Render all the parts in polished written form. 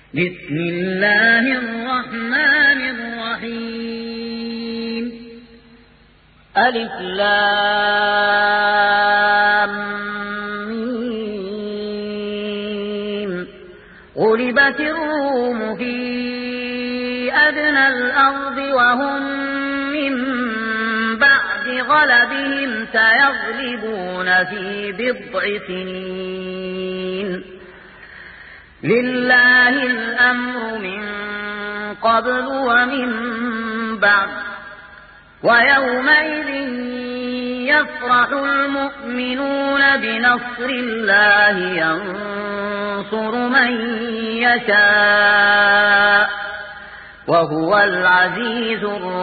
بسم الله الرحمن الرحيم ألف لام ميم غلبت الروم في أدنى الأرض وهم من بعد غلبهم سيغلبون في بضع سنين لله الأمر من قبل ومن بعد ويومئذ يفرح المؤمنون بنصر الله ينصر من يشاء وهو العزيز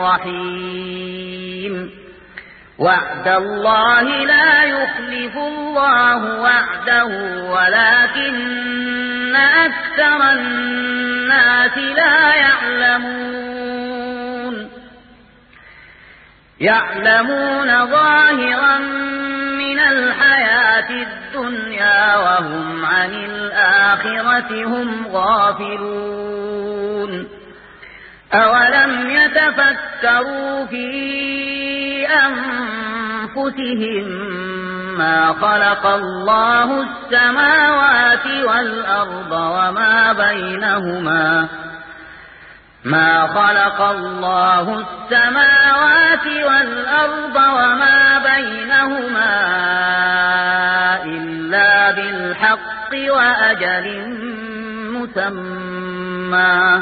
الرحيم وعد الله لا يخلف الله وعده ولكن أكثر الناس لا يعلمون ظاهرا من الحياة الدنيا وهم عن الآخرة هم غافلون أولم يتفكروا في أنفسهم ما خلق الله السماوات والأرض وما بينهما إلا بالحق وأجل مسمى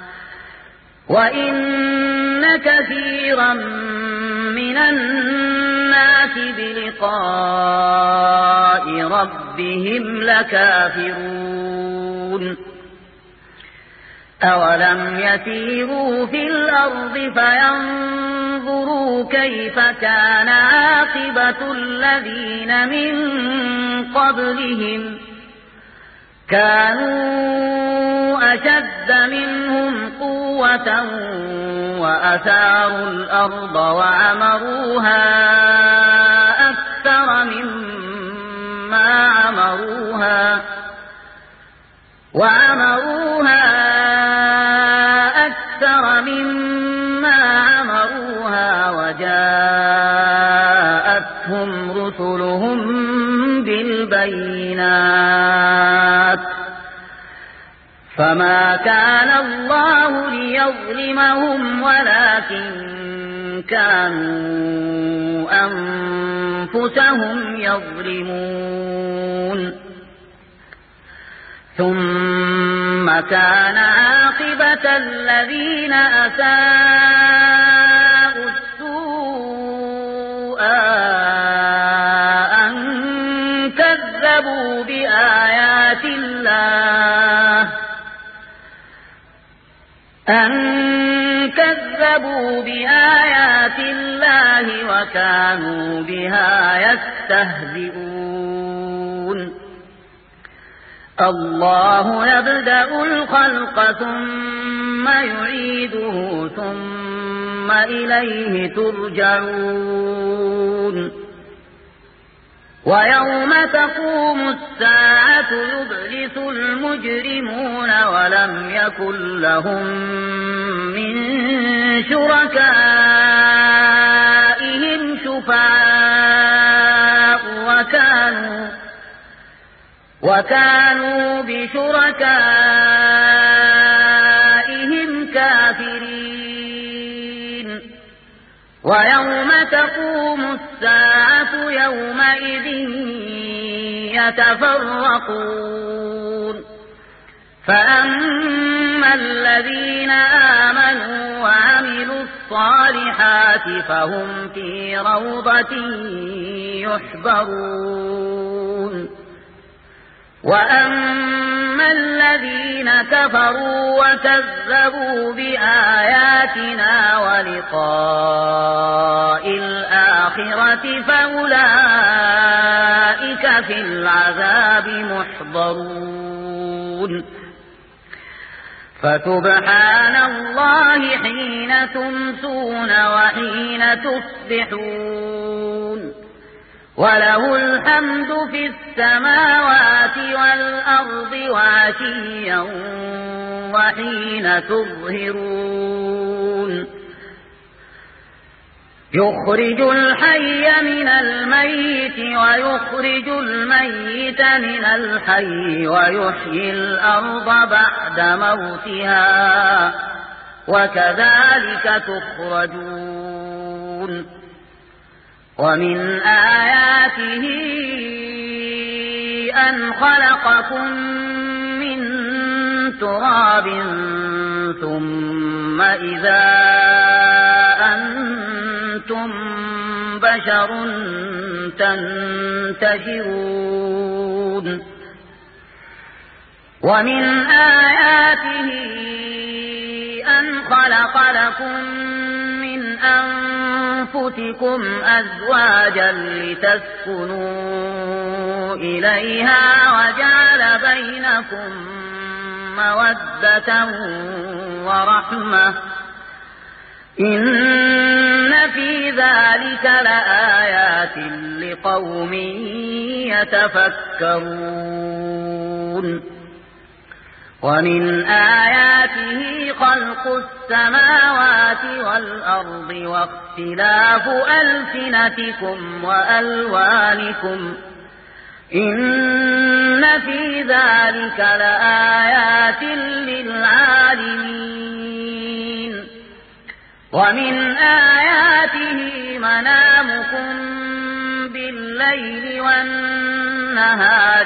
وإن كثيرا من الناس بلقاء ربهم لكافرون أولم يسيروا في الأرض فينظروا كيف كان عاقبة الذين من قبلهم كانوا أشد منهم قوة وأثاروا الأرض وعمروها أكثر مما عمروها وجاءتهم رسلهم بالبينات فما كان الله ليظلمهم ولكن كانوا أنفسهم يظلمون ثم كان عاقبة الذين أساءوا السوء أن كذبوا بآيات الله وكانوا بها يستهزئون الله يبدأ الخلق ثم يعيده ثم إليه ترجعون ويوم تقوم الساعة يبلس المجرمون ولم يكن لهم من شركائهم شفعاء وكانوا بشركائهم كافرين ويوم تقوم الساعة يومئذ يتفرقون فأما الذين آمنوا وعملوا الصالحات فهم في روضة يحبرون وأما الذين كفروا وكذبوا بآياتنا ولقاء الآخرة فأولئك في العذاب محضرون فسبحان الله حين تمسون وحين تصبحون وله الحمد في السماوات والأرض وعشيا وحين تظهرون يخرج الحي من الميت ويخرج الميت من الحي ويحيي الأرض بعد موتها وكذلك تخرجون ومن آياته أن خلقكم من تراب ثم إذا أنتم بشر تنتشرون ومن آياته أن خلق لكم من أنفسكم أزواجا لتسكنوا إليها وجعل بينكم مودة ورحمة إن في ذلك لآيات لقوم يتفكرون ومن آياته خلق السماوات والأرض واختلاف ألسنتكم وألوانكم إن في ذلك لآيات للعالمين ومن آياته منامكم بالليل والنهار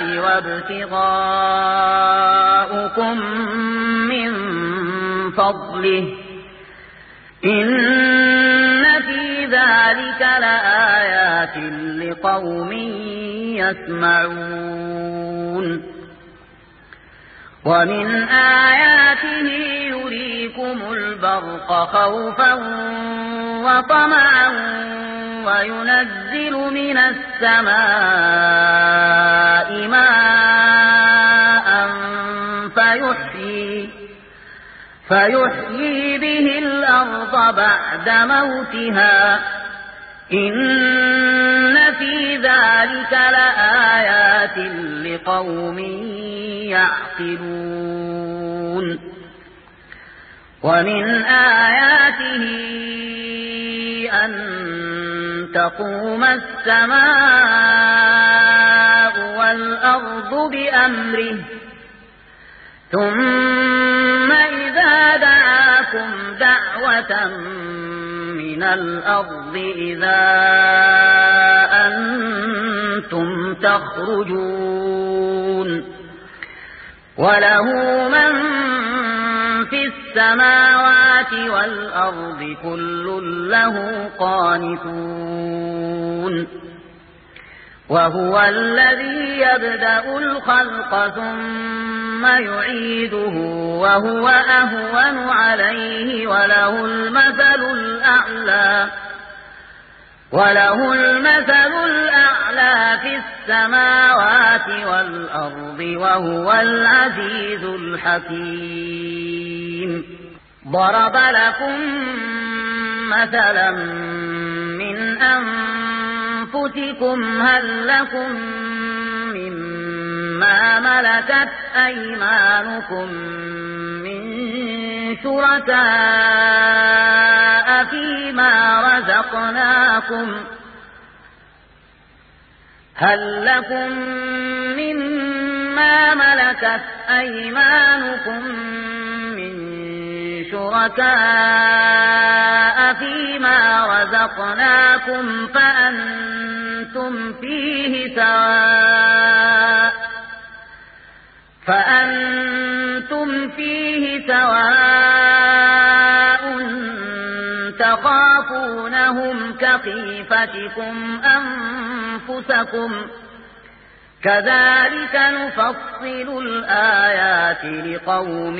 وابتغاؤكم من فضله إن في ذلك لآيات لقوم يسمعون ومن آياته يريكم البرق خوفا وطمعا وينزل من السماء ماء فيحيي به الأرض بعد موتها إن في ذلك لآيات لقوم يعقلون ومن آياته أن تقوم السماء والأرض بأمره ثم إذا دعاكم دعوة من الأرض إذا أنتم تخرجون وله من في السماوات والأرض كل له قانتون وهو الذي يبدأ الخلق ثم يعيده وهو أهون عليه وله المثل الأعلى في السماوات والأرض وهو العزيز الحكيم ضرب لكم مثلا من أنفسكم هل لكم مما ملكت أيمانكم من شركاء فيما رزقناكم فأنتم فيه سواء تخافونهم كخيفتكم أنفسكم كذلك نفصل الآيات لقوم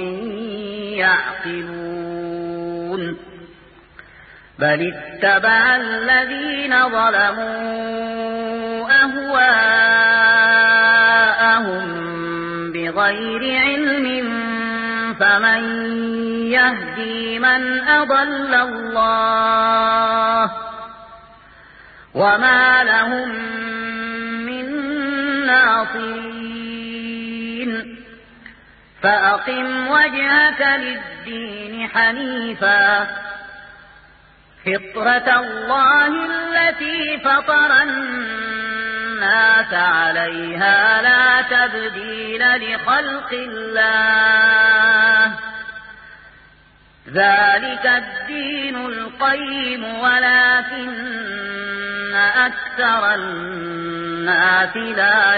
يعقلون بل اتبع الذين ظلموا أهواءهم بغير علم فمن يهدي من أضل الله وما لهم من ناصرين فأقم وجهك للدين حنيفا فطرة الله التي فطر الناس عليها لا تبديل لخلق الله ذلك الدين القيم ولكن أكثر الناس لا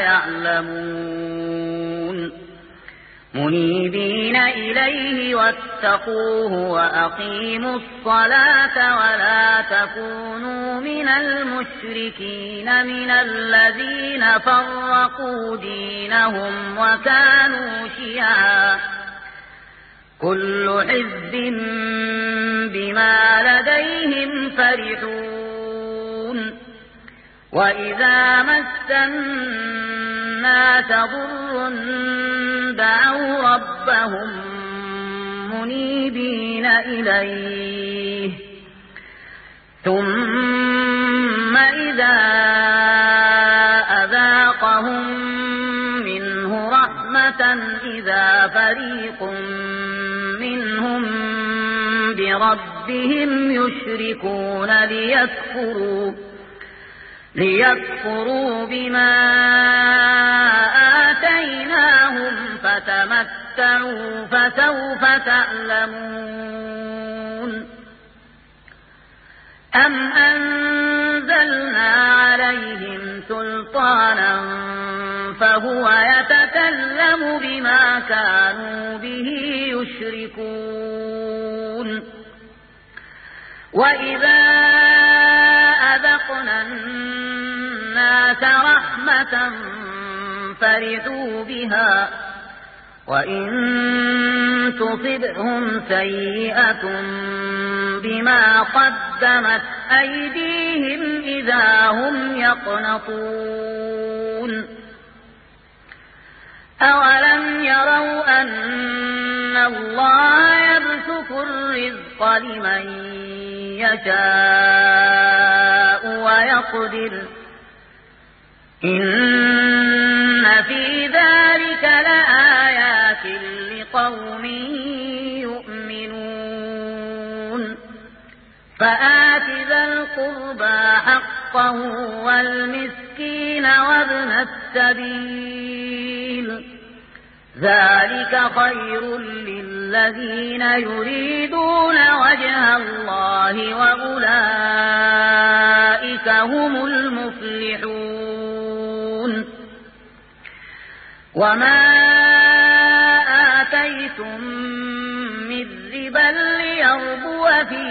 يعلمون منيبين إليه واتقوه وأقيموا الصلاة ولا تكونوا من المشركين من الذين فرقوا دينهم وكانوا شيعا كل حزب بما لديهم فرحون وإذا مس الناس ضر دعوا ربهم منيبين إليه ثم إذا أذاقهم منه رحمة إذا فريق منهم بربهم يشركون ليكفروا بما آتيناهم فتمتعوا فسوف تعلمون أم أنزلنا عليهم سلطانا فهو يتكلم بما كانوا به يشركون وإذا أذقنا الناس رحمة فرحوا بها وإن تصبهم سيئة بما قدمت أيديهم إذا هم يقنطون أولم يروا أن الله يبسط الرزق لمن يشاء ويقدر إن في ذلك لآيات لقوم يؤمنون فآت ذا القربى حقه والمسكين وابن السبيل ذلك خير للذين يريدون وجه الله وأولئك هم المفلحون وما آتيتم من ربا ليربو في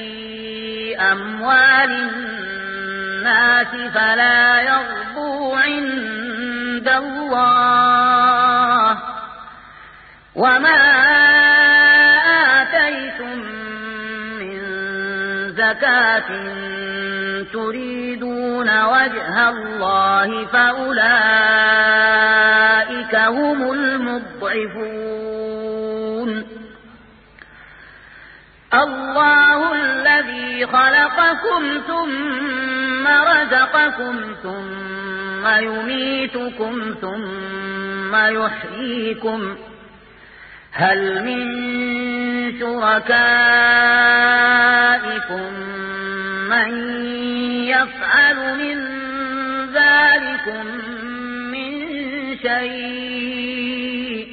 أموال الناس فلا يربو عند الله وما آتيتم من زكاة تريدون وجه الله فأولئك هم المضعفون الله الذي خلقكم ثم رزقكم ثم يميتكم ثم يحييكم هل من شركائكم من يفعل من ذلكم من شيء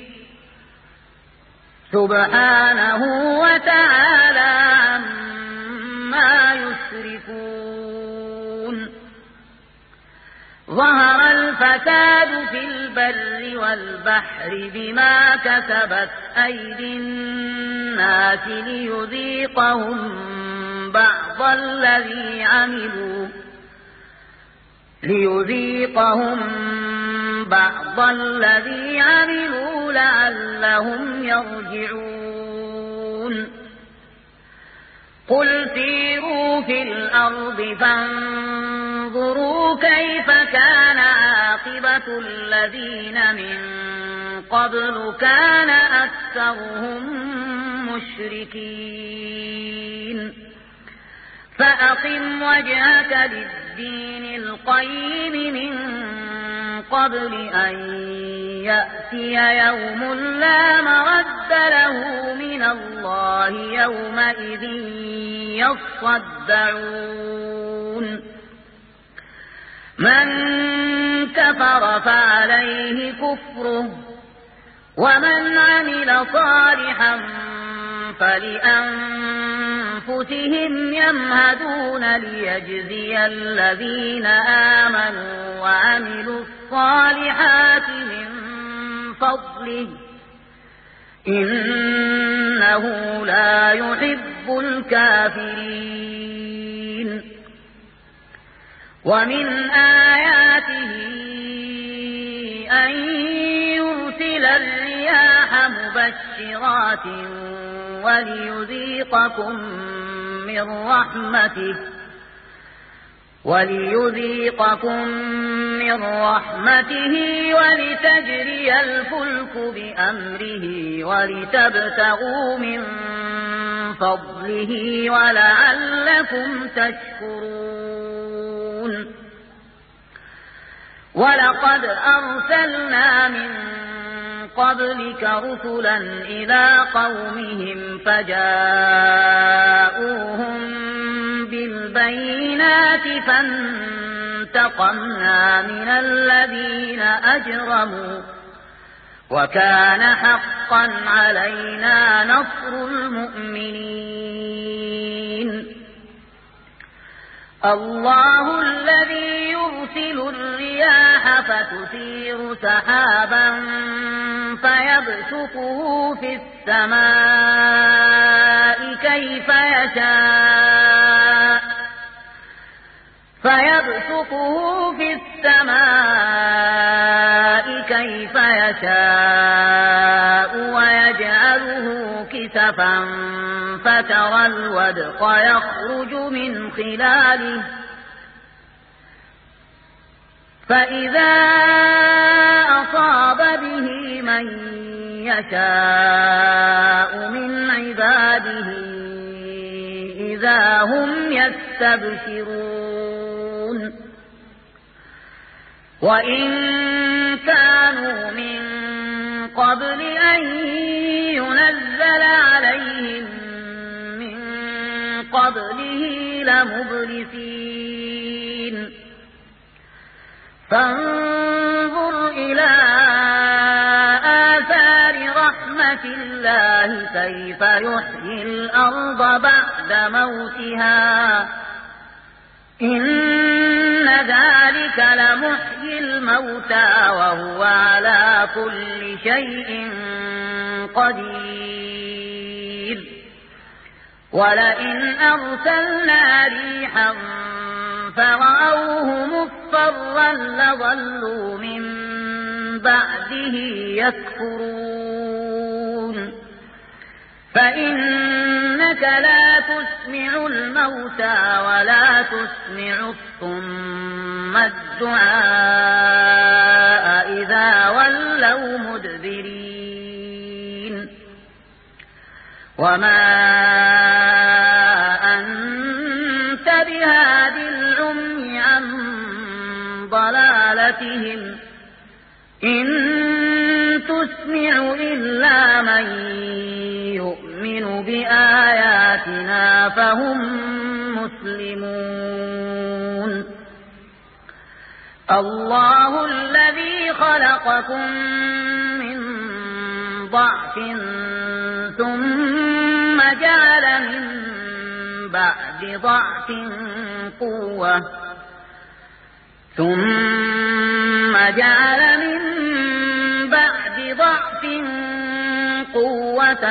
سبحانه وتعالى عما يشركون ظهر الفساد في البر والبحر بما كسبت أيدي الناس ليذيقهم بعض الذي عملوا لعلهم يرجعون قل سيروا في الأرض فانظروا كيف كان عاقبة الذين من قبل كان أكثرهم مشركين فأقم وجهك للدين القيم من قبل أن يأتي يوم لا مرد له من الله يومئذ يصدعون من كفر فعليه كفره ومن عمل صالحا فلأنفسهم يمهدون ليجزي الذين آمنوا وعملوا الصالحات من فضله إنه لا يحب الكافرين ومن آياته أن يرسل الرياح مبشرات وليذيقكم من رحمته ولتجري الفلك بأمره ولتبتغوا من فضله ولعلكم تشكرون ولقد أرسلنا من قبلك رسلا إلى قومهم فجاءوهم بالبينات فانتقمنا من الذين أجرموا وكان حقا علينا نصر المؤمنين الله الذي يرسل الرياح فتثير سحابا فيبسطه في السماء كيف يشاء ويجعله كسفا فترى الودق يخرج من خلاله فإذا أصاب به من يشاء من عباده إذا هم يستبشرون وإن كانوا من قبل أن ينزل عليهم من قبله لمبلسين فانظر إلى آثار رحمة الله كيف يحيي الأرض بعد موتها إن ذلك لمحيي الموتى وهو على كل شيء قدير ولئن أرسلنا ريحا فرأوه مصفرا لظلوا من بعده يكفرون فإنك لا تسمع الموتى ولا تسمع الصم الدعاء إذا ولوا مدبرين وما أنت بهاد العمي عن ضلالتهم إن تسمع إلا من يؤمن بآياتنا فهم مسلمون الله الذي خلقكم من ضعف ثم جعل من بعد ضعف قوة ثم جعل من بعد ضعف قوة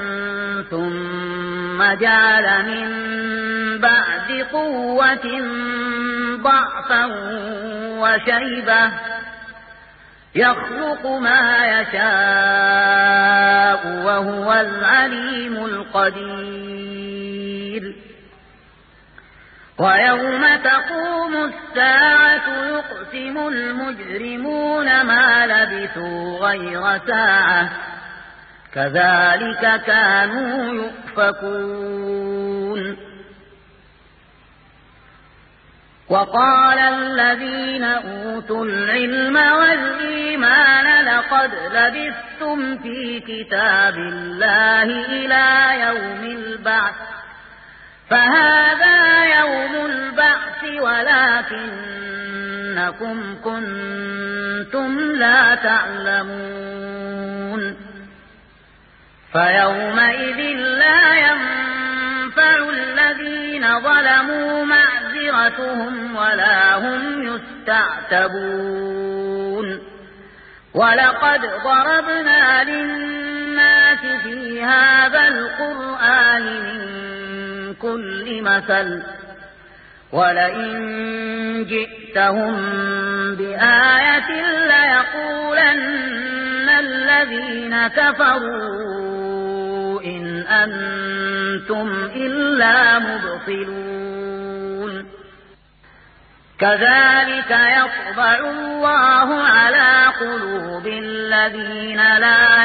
ثم جعل من بعد قوة ضعفا وشيبة يخلق ما يشاء وهو العليم القدير ويوم تقوم الساعة يقسم المجرمون ما لبثوا غير ساعة كذلك كانوا يؤفكون وقال الذين أوتوا العلم والإيمان لقد لبثتم في كتاب الله إلى يوم البعث فهذا يوم البعث ولكنكم كنتم لا تعلمون فيومئذ لا ينفع الذين ظلموا معذرتهم ولا هم يستعتبون ولقد ضربنا للناس في هذا القرآن من كل مثل ولئن جئتهم بآية ليقولن الذين كفروا إن أنتم إلا مبطلون كذلك يطبع الله على قلوب الذين لا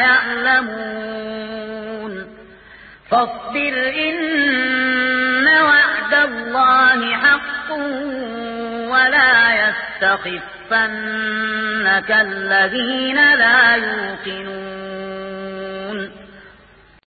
يعلمون فاصبر إن وعد الله حق ولا يستخفنك الذين لا يوقنون